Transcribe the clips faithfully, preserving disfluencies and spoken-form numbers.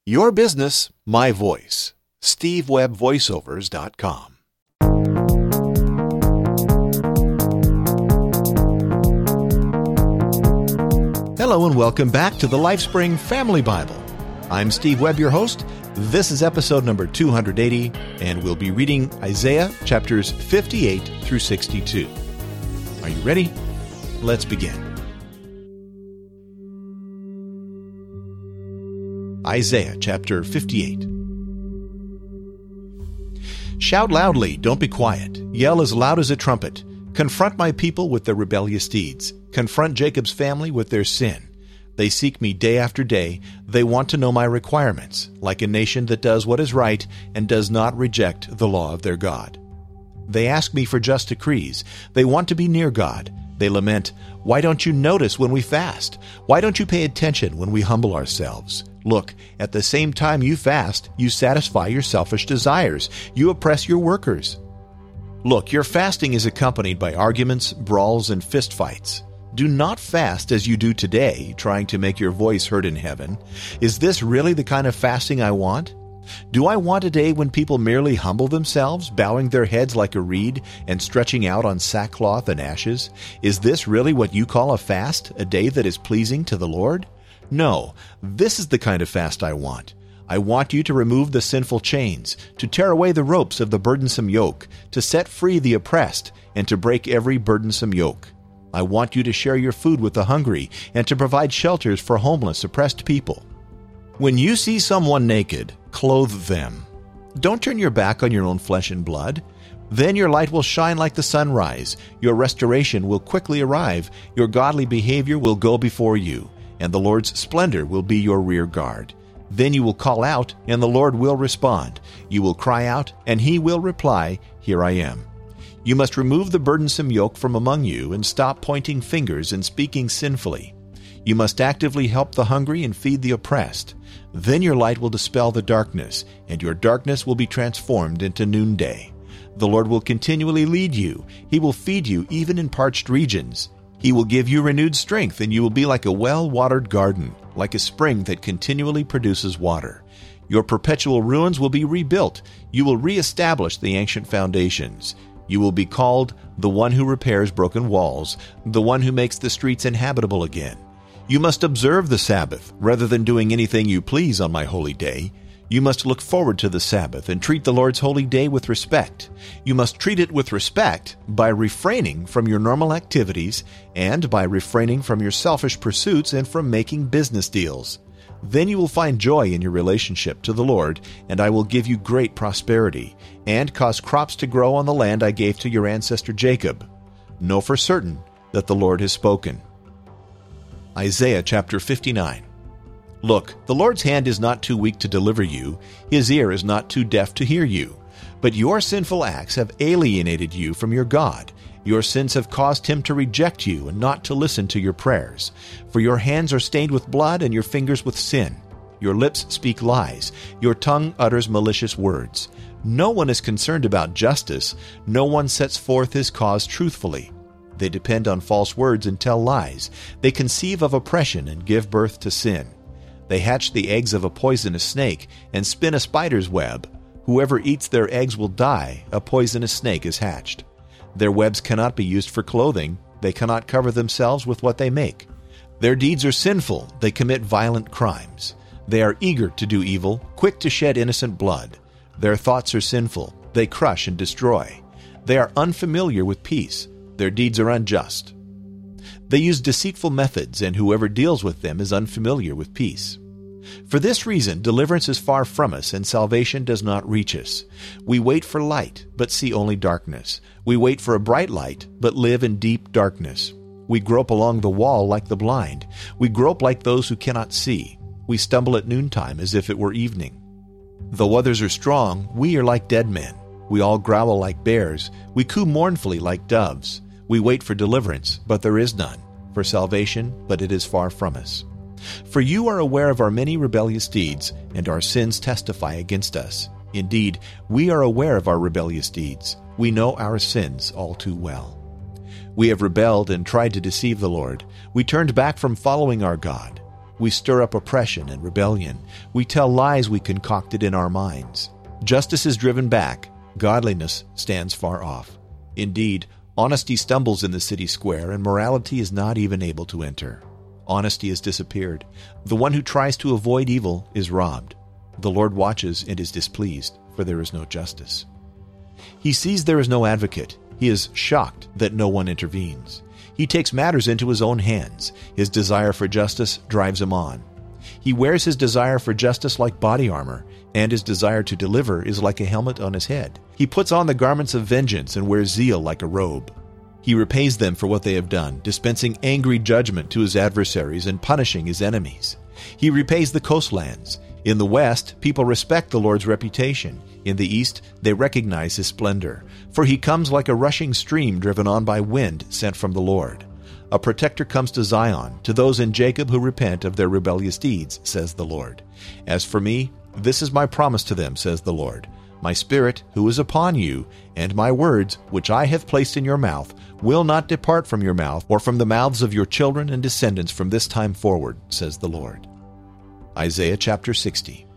Your business, my voice. steve webb voiceovers dot com. Hello and welcome back to the LifeSpring Family Bible. I'm Steve Webb, your host. This is episode number two hundred eighty, and we'll be reading Isaiah chapters fifty-eight through sixty-two. Are you ready? Let's begin. Isaiah chapter fifty-eight. Shout loudly, don't be quiet. Yell as loud as a trumpet. Confront my people with their rebellious deeds. Confront Jacob's family with their sin. They seek me day after day. They want to know my requirements, like a nation that does what is right and does not reject the law of their God. They ask me for just decrees. They want to be near God. They lament, "Why don't you notice when we fast? Why don't you pay attention when we humble ourselves? Look, at the same time you fast, you satisfy your selfish desires. You oppress your workers." Look, your fasting is accompanied by arguments, brawls, and fistfights. Do not fast as you do today, trying to make your voice heard in heaven. Is this really the kind of fasting I want? Do I want a day when people merely humble themselves, bowing their heads like a reed and stretching out on sackcloth and ashes? Is this really what you call a fast, a day that is pleasing to the Lord? No, this is the kind of fast I want. I want you to remove the sinful chains, to tear away the ropes of the burdensome yoke, to set free the oppressed, and to break every burdensome yoke. I want you to share your food with the hungry, and to provide shelters for homeless, oppressed people. When you see someone naked, clothe them. Don't turn your back on your own flesh and blood. Then your light will shine like the sunrise. Your restoration will quickly arrive. Your godly behavior will go before you, and the Lord's splendor will be your rear guard. Then you will call out, and the Lord will respond. You will cry out, and he will reply, "Here I am." You must remove the burdensome yoke from among you and stop pointing fingers and speaking sinfully. You must actively help the hungry and feed the oppressed. Then your light will dispel the darkness, and your darkness will be transformed into noonday. The Lord will continually lead you. He will feed you even in parched regions. He will give you renewed strength, and you will be like a well-watered garden, like a spring that continually produces water. Your perpetual ruins will be rebuilt. You will reestablish the ancient foundations. You will be called the one who repairs broken walls, the one who makes the streets inhabitable again. You must observe the Sabbath rather than doing anything you please on my holy day. You must look forward to the Sabbath and treat the Lord's holy day with respect. You must treat it with respect by refraining from your normal activities and by refraining from your selfish pursuits and from making business deals. Then you will find joy in your relationship to the Lord, and I will give you great prosperity and cause crops to grow on the land I gave to your ancestor Jacob. Know for certain that the Lord has spoken. Isaiah chapter fifty-nine. Look, the Lord's hand is not too weak to deliver you. His ear is not too deaf to hear you. But your sinful acts have alienated you from your God. Your sins have caused him to reject you and not to listen to your prayers. For your hands are stained with blood and your fingers with sin. Your lips speak lies. Your tongue utters malicious words. No one is concerned about justice. No one sets forth his cause truthfully. They depend on false words and tell lies. They conceive of oppression and give birth to sin. They hatch the eggs of a poisonous snake and spin a spider's web. Whoever eats their eggs will die. A poisonous snake is hatched. Their webs cannot be used for clothing. They cannot cover themselves with what they make. Their deeds are sinful. They commit violent crimes. They are eager to do evil, quick to shed innocent blood. Their thoughts are sinful. They crush and destroy. They are unfamiliar with peace. Their deeds are unjust. They use deceitful methods, and whoever deals with them is unfamiliar with peace. For this reason, deliverance is far from us, and salvation does not reach us. We wait for light, but see only darkness. We wait for a bright light, but live in deep darkness. We grope along the wall like the blind. We grope like those who cannot see. We stumble at noontime as if it were evening. Though others are strong, we are like dead men. We all growl like bears. We coo mournfully like doves. We wait for deliverance, but there is none, for salvation, but it is far from us. For you are aware of our many rebellious deeds, and our sins testify against us. Indeed, we are aware of our rebellious deeds. We know our sins all too well. We have rebelled and tried to deceive the Lord. We turned back from following our God. We stir up oppression and rebellion. We tell lies we concocted in our minds. Justice is driven back. Godliness stands far off. Indeed, honesty stumbles in the city square, and morality is not even able to enter. Honesty has disappeared. The one who tries to avoid evil is robbed. The Lord watches and is displeased, for there is no justice. He sees there is no advocate. He is shocked that no one intervenes. He takes matters into his own hands. His desire for justice drives him on. He wears his desire for justice like body armor, and his desire to deliver is like a helmet on his head. He puts on the garments of vengeance and wears zeal like a robe. He repays them for what they have done, dispensing angry judgment to his adversaries and punishing his enemies. He repays the coastlands. In the west, people respect the Lord's reputation. In the east, they recognize his splendor. For he comes like a rushing stream driven on by wind sent from the Lord. A protector comes to Zion, to those in Jacob who repent of their rebellious deeds, says the Lord. As for me, this is my promise to them, says the Lord. My Spirit, who is upon you, and my words, which I have placed in your mouth, will not depart from your mouth or from the mouths of your children and descendants from this time forward, says the Lord. Isaiah chapter sixty.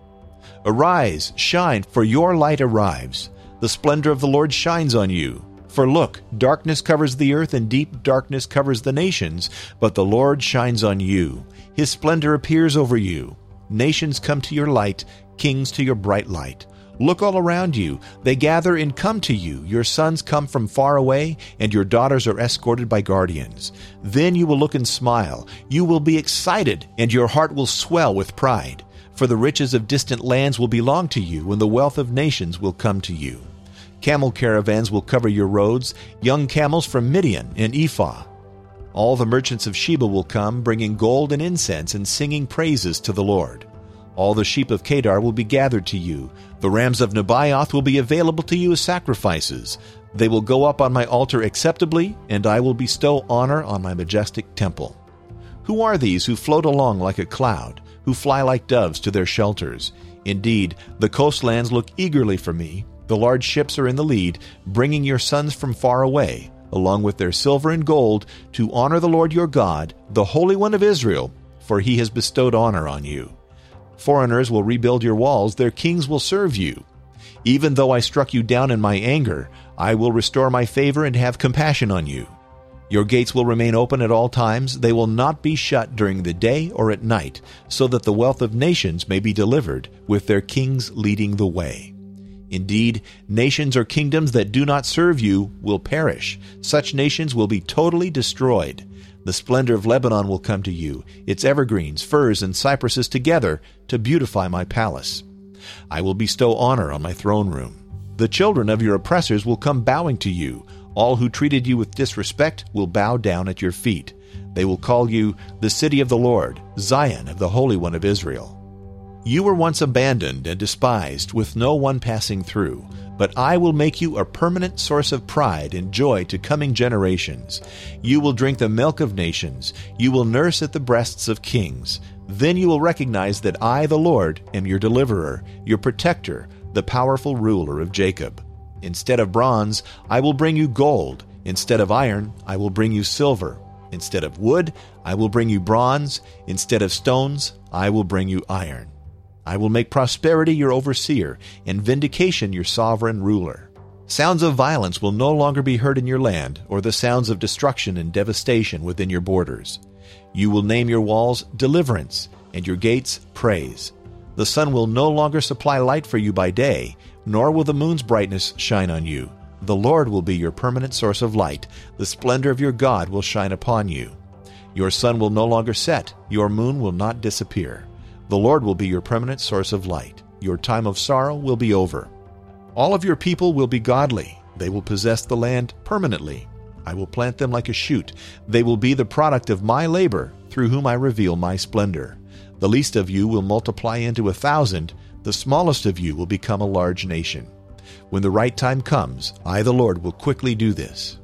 Arise, shine, for your light arrives. The splendor of the Lord shines on you. For look, darkness covers the earth and deep darkness covers the nations, but the Lord shines on you. His splendor appears over you. Nations come to your light, kings to your bright light. Look all around you. They gather and come to you. Your sons come from far away, and your daughters are escorted by guardians. Then you will look and smile. You will be excited, and your heart will swell with pride. For the riches of distant lands will belong to you, and the wealth of nations will come to you. Camel caravans will cover your roads, young camels from Midian and Ephah. All the merchants of Sheba will come, bringing gold and incense and singing praises to the Lord. All the sheep of Kedar will be gathered to you. The rams of Nebaioth will be available to you as sacrifices. They will go up on my altar acceptably, and I will bestow honor on my majestic temple. Who are these who float along like a cloud, who fly like doves to their shelters? Indeed, the coastlands look eagerly for me. The large ships are in the lead, bringing your sons from far away, along with their silver and gold, to honor the Lord your God, the Holy One of Israel, for he has bestowed honor on you. Foreigners will rebuild your walls, their kings will serve you. Even though I struck you down in my anger, I will restore my favor and have compassion on you. Your gates will remain open at all times, they will not be shut during the day or at night, so that the wealth of nations may be delivered, with their kings leading the way. Indeed, nations or kingdoms that do not serve you will perish. Such nations will be totally destroyed. The splendor of Lebanon will come to you, its evergreens, firs, and cypresses together to beautify my palace. I will bestow honor on my throne room. The children of your oppressors will come bowing to you. All who treated you with disrespect will bow down at your feet. They will call you the city of the Lord, Zion of the Holy One of Israel. You were once abandoned and despised, with no one passing through. But I will make you a permanent source of pride and joy to coming generations. You will drink the milk of nations. You will nurse at the breasts of kings. Then you will recognize that I, the Lord, am your deliverer, your protector, the powerful ruler of Jacob. Instead of bronze, I will bring you gold. Instead of iron, I will bring you silver. Instead of wood, I will bring you bronze. Instead of stones, I will bring you iron. I will make prosperity your overseer, and vindication your sovereign ruler. Sounds of violence will no longer be heard in your land, or the sounds of destruction and devastation within your borders. You will name your walls Deliverance, and your gates Praise. The sun will no longer supply light for you by day, nor will the moon's brightness shine on you. The Lord will be your permanent source of light. The splendor of your God will shine upon you. Your sun will no longer set, your moon will not disappear. The Lord will be your permanent source of light. Your time of sorrow will be over. All of your people will be godly. They will possess the land permanently. I will plant them like a shoot. They will be the product of my labor, through whom I reveal my splendor. The least of you will multiply into a thousand. The smallest of you will become a large nation. When the right time comes, I, the Lord, will quickly do this.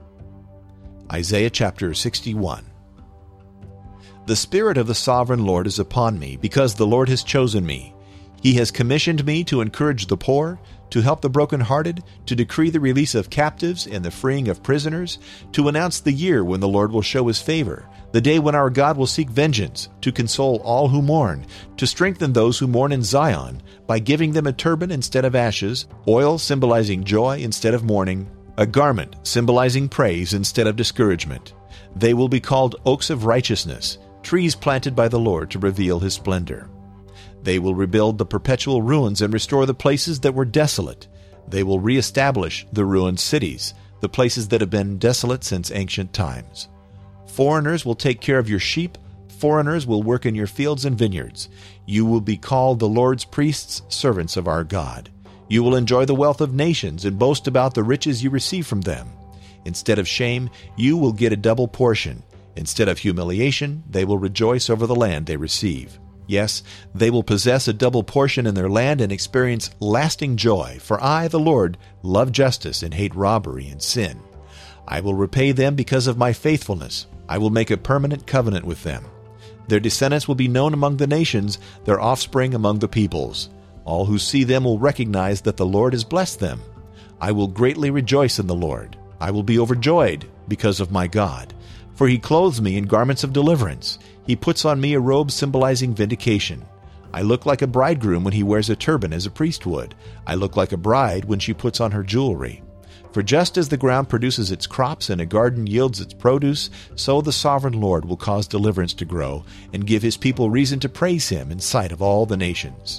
Isaiah chapter sixty-one. The Spirit of the Sovereign Lord is upon me, because the Lord has chosen me. He has commissioned me to encourage the poor, to help the brokenhearted, to decree the release of captives and the freeing of prisoners, to announce the year when the Lord will show his favor, the day when our God will seek vengeance, to console all who mourn, to strengthen those who mourn in Zion, by giving them a turban instead of ashes, oil symbolizing joy instead of mourning, a garment symbolizing praise instead of discouragement. They will be called oaks of righteousness, trees planted by the Lord to reveal his splendor. They will rebuild the perpetual ruins and restore the places that were desolate. They will reestablish the ruined cities, the places that have been desolate since ancient times. Foreigners will take care of your sheep. Foreigners will work in your fields and vineyards. You will be called the Lord's priests, servants of our God. You will enjoy the wealth of nations and boast about the riches you receive from them. Instead of shame, you will get a double portion. Instead of humiliation, they will rejoice over the land they receive. Yes, they will possess a double portion in their land and experience lasting joy, for I, the Lord, love justice and hate robbery and sin. I will repay them because of my faithfulness. I will make a permanent covenant with them. Their descendants will be known among the nations, their offspring among the peoples. All who see them will recognize that the Lord has blessed them. I will greatly rejoice in the Lord. I will be overjoyed because of my God. For he clothes me in garments of deliverance. He puts on me a robe symbolizing vindication. I look like a bridegroom when he wears a turban as a priest would. I look like a bride when she puts on her jewelry. For just as the ground produces its crops and a garden yields its produce, so the sovereign Lord will cause deliverance to grow and give his people reason to praise him in sight of all the nations.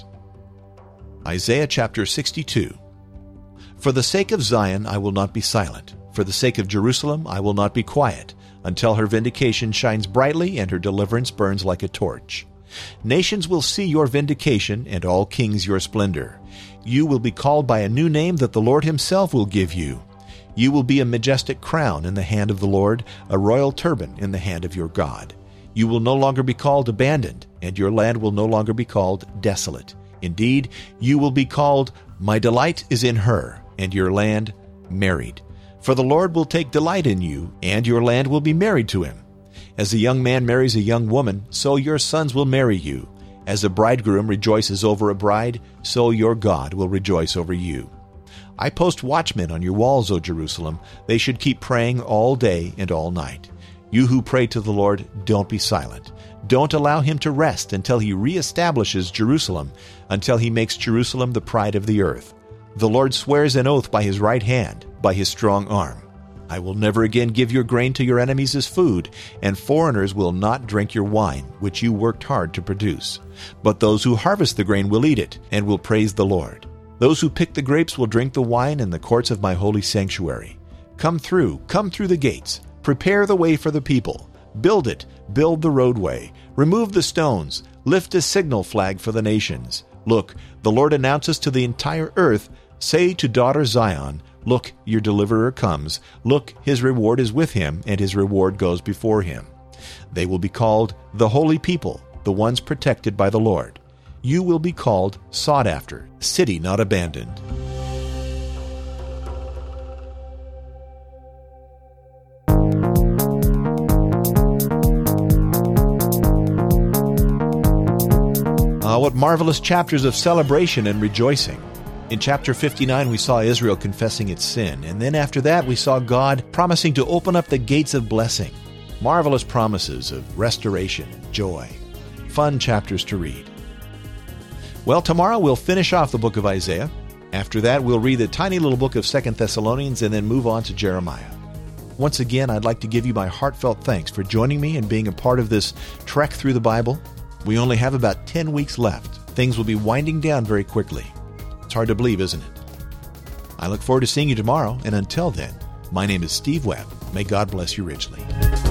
Isaiah chapter sixty-two. For the sake of Zion I will not be silent. For the sake of Jerusalem I will not be quiet, until her vindication shines brightly and her deliverance burns like a torch. Nations will see your vindication, and all kings your splendor. You will be called by a new name that the Lord himself will give you. You will be a majestic crown in the hand of the Lord, a royal turban in the hand of your God. You will no longer be called abandoned, and your land will no longer be called desolate. Indeed, you will be called, My delight is in her, and your land married. For the Lord will take delight in you, and your land will be married to him. As a young man marries a young woman, so your sons will marry you. As a bridegroom rejoices over a bride, so your God will rejoice over you. I post watchmen on your walls, O Jerusalem. They should keep praying all day and all night. You who pray to the Lord, don't be silent. Don't allow him to rest until he reestablishes Jerusalem, until he makes Jerusalem the pride of the earth. The Lord swears an oath by his right hand, by his strong arm. I will never again give your grain to your enemies as food, and foreigners will not drink your wine, which you worked hard to produce. But those who harvest the grain will eat it, and will praise the Lord. Those who pick the grapes will drink the wine in the courts of my holy sanctuary. Come through, come through the gates. Prepare the way for the people. Build it, build the roadway. Remove the stones. Lift a signal flag for the nations. Look, the Lord announces to the entire earth, Say to daughter Zion, Look, your deliverer comes. Look, his reward is with him, and his reward goes before him. They will be called the holy people, the ones protected by the Lord. You will be called sought after, city not abandoned. Ah, what marvelous chapters of celebration and rejoicing. In chapter fifty-nine, we saw Israel confessing its sin, and then after that, we saw God promising to open up the gates of blessing. Marvelous promises of restoration and joy. Fun chapters to read. Well, tomorrow we'll finish off the book of Isaiah. After that, we'll read the tiny little book of Second Thessalonians and then move on to Jeremiah. Once again, I'd like to give you my heartfelt thanks for joining me and being a part of this trek through the Bible. We only have about ten weeks left. Things will be winding down very quickly. It's hard to believe, isn't it? I look forward to seeing you tomorrow, and until then, my name is Steve Webb. May God bless you richly.